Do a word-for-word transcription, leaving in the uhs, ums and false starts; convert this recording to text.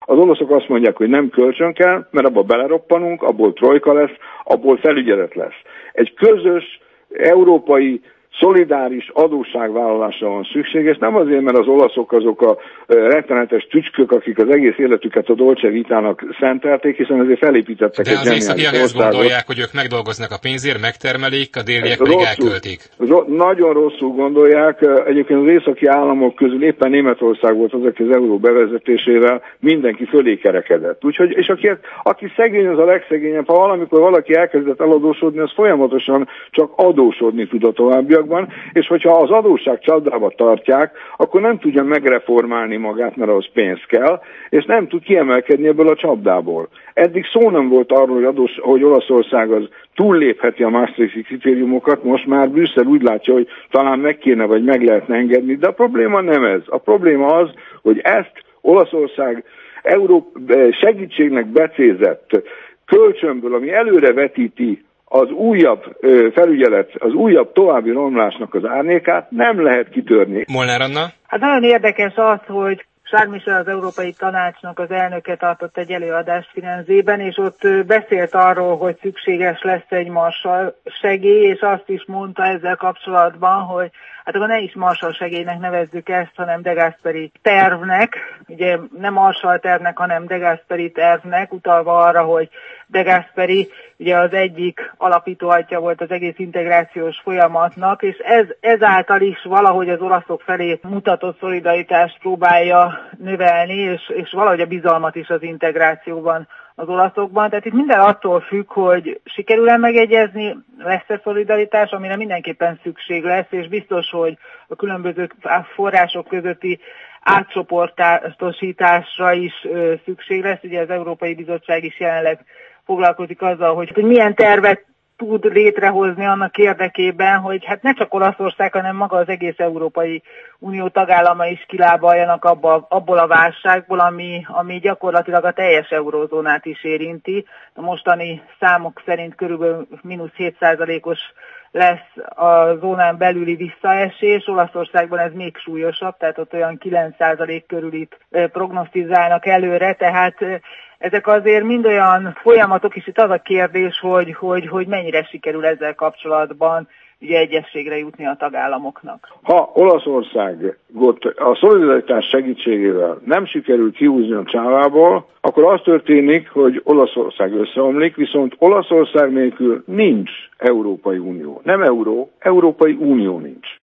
Az oroszok azt mondják, hogy nem kölcsön kell, mert abba beleroppanunk, abból trojka lesz, abból felügyelet lesz. Egy közös európai szolidáris adósságvállalásra van szükség, és nem azért, mert az olaszok azok a rettenetes tücskök, akik az egész életüket a Dolce Vitának szentelték, hiszen azért felépítettek de egy az északiak ezt gondolják, hogy ők megdolgoznak a pénzért, megtermelik, a déliek pedig elköltik. Ro- nagyon rosszul gondolják. Egyébként az északi államok közül éppen Németország volt az, aki az euró bevezetésével mindenki fölé kerekedett. Úgyhogy, és aki, aki szegény, az a legszegényebb. Ha valamikor valaki elkezdett eladósodni, az folyamatosan csak adósodni tud a továbbiakban, és hogyha az adósság csapdába tartják, akkor nem tudja megreformálni magát, mert ahhoz pénz kell, és nem tud kiemelkedni ebből a csapdából. Eddig szó nem volt arról, hogy, adós, hogy Olaszország az túllépheti a Maastrichti kritériumokat, most már Brüsszel úgy látja, hogy talán meg kéne, vagy meg lehetne engedni, de a probléma nem ez. A probléma az, hogy ezt Olaszország Európa segítségnek becézett kölcsönből, ami előrevetíti az újabb felügyelet, az újabb további romlásnak az árnyékát nem lehet kitörni. Molnár Anna? Hát nagyon érdekes az, hogy Charles Michel, az Európai Tanácsnak az elnöke tartott egy előadást Firenzében, és ott beszélt arról, hogy szükséges lesz egy Marshall segély, és azt is mondta ezzel kapcsolatban, hogy hát akkor ne is Marshall segélynek nevezzük ezt, hanem De Gasperi tervnek, ugye nem Marshall tervnek, hanem De Gasperi tervnek, utalva arra, hogy De Gasperi ugye az egyik alapító atya volt az egész integrációs folyamatnak, és ez, ezáltal is valahogy az olaszok felé mutatott szolidaritást próbálja növelni, és, és valahogy a bizalmat is az integrációban az olaszokban. Tehát itt minden attól függ, hogy sikerül-e megegyezni, lesz-e szolidaritás, amire mindenképpen szükség lesz, és biztos, hogy a különböző források közötti átcsoportosításra is ö, szükség lesz. Ugye az Európai Bizottság is jelenleg foglalkozik azzal, hogy, hogy milyen tervet tud létrehozni annak érdekében, hogy hát ne csak Olaszország, hanem maga az egész Európai Unió tagállama is kilábaljanak abba, abból a válságból, ami, ami gyakorlatilag a teljes eurózónát is érinti. A mostani számok szerint körülbelül mínusz hét százalékos lesz a zónán belüli visszaesés, Olaszországban ez még súlyosabb, tehát ott olyan kilenc százalék körül itt prognosztizálnak előre, tehát ezek azért mind olyan folyamatok, és itt az a kérdés, hogy, hogy, hogy mennyire sikerül ezzel kapcsolatban ugye egyességre jutni a tagállamoknak. Ha Olaszországot a szolidaritás segítségével nem sikerül kihúzni a csávából, akkor az történik, hogy Olaszország összeomlik, viszont Olaszország nélkül nincs Európai Unió. Nem euró, Európai Unió nincs.